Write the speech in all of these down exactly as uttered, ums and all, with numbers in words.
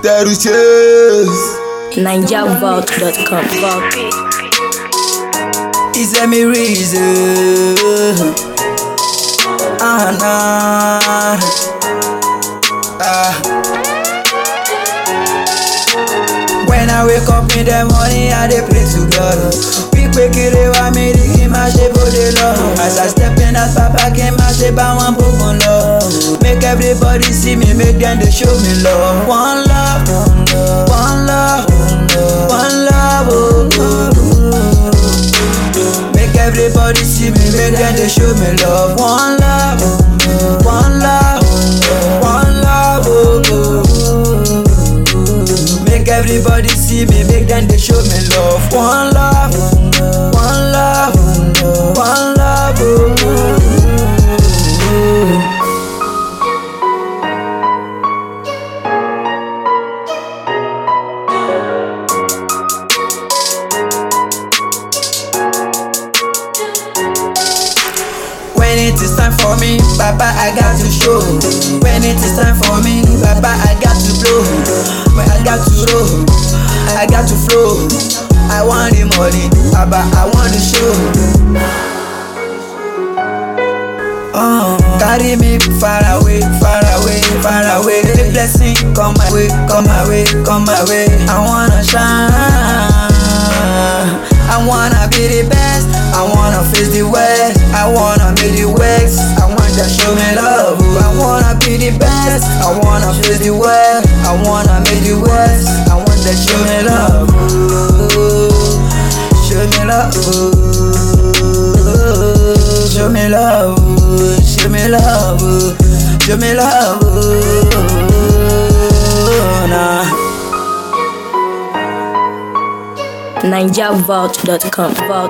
Terry Chase. Ninja Vault dot com. It's a me reason. Ah, nah. Ah. When I wake up in the morning, I dey pray to God. We quick it wa me di ki ma ṣe bode lọ. As I step in as Papa ki ma ṣe bá wọn bókun lọ. Make everybody see me, make them dey show me love. One love, one love, one love. Oh, oh. Make everybody see me, make them dey show me love. One love, one love, one love. Oh, oh. Make everybody see me, make them they show me love. One love, one love, one love. Oh, oh, oh. When it is time for me, Papa, I got to show. When it is time for me, Papa, I got to blow. When I got to roll, I got to flow. I want the money, Papa, I want the show. Uh, carry me far away, far away, far away. The blessing come my way, come my way, come my way. I wanna shine. I wanna be the best. I wanna face the west. I wanna make the west. I want to show me love. I wanna be the best. I wanna face the west. I wanna make the west. I want to show me love. Show me love. Show me love. Show me love. Show me love. Nah. Ninja Vault dot com. Vault.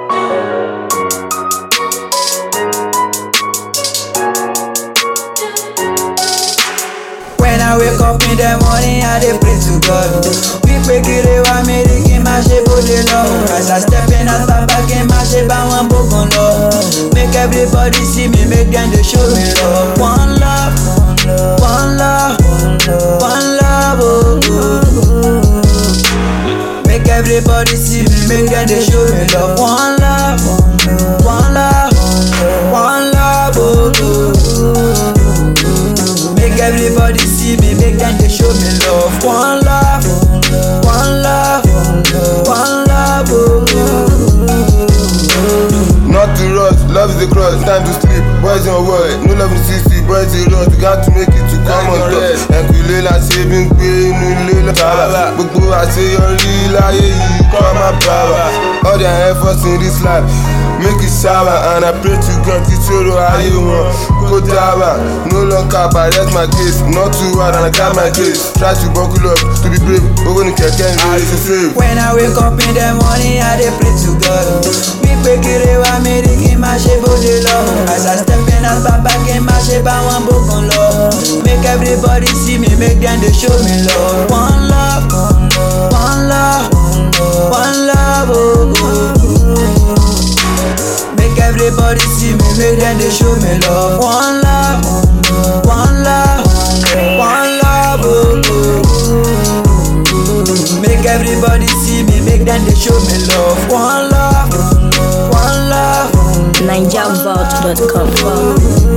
When I wake up in the morning, I dey pray to God. We pray kiri wa mi di ki ma ṣe bode lọ. As I step in as Papa ki ma ṣe bá wọn bókun lọ. Make everybody see me, make them dey show me love. One love, one love, one love. Oh, oh, oh. Make everybody see me, make them they show me love. One love, one love, one love. Oh, oh, oh. Make everybody see me, make them they show me love. One love, one love, one love. Oh, oh, oh. Not to rush, love is the cross, time to sleep. Boys on word, no love in sixty, boys in rush. You got to make it to come on top. Ẹ̀kúlé la ṣe bí ń pé inú ilé lọ́tàrà. Gbogbo àṣeyọrí láyé yìí kọ́ máa bàbà. All their efforts in this life make it shower. And I pray to God kí ṣòro ayé wọn kó dábà. No longer barret my case, not too hard and I got my case. Try to buckle up, to be brave. Owó ni kẹ̀kẹ́ ń lè ṣe save. When I wake up in the morning, I dey pray to God. Mi pé kiri wa mi di kí ma ṣe bode lọ. As I step in as Papa kí ma ṣe bá wọn bókun lọ. Make everybody see me, make them they show me love. One love, one love, one love. Oh, oh, oh. Make everybody see me, make them they show me love. One love, one love, one love. Oh, oh, oh. Make everybody see me, make them they show me love. One love, one love. Ninja Vault dot com.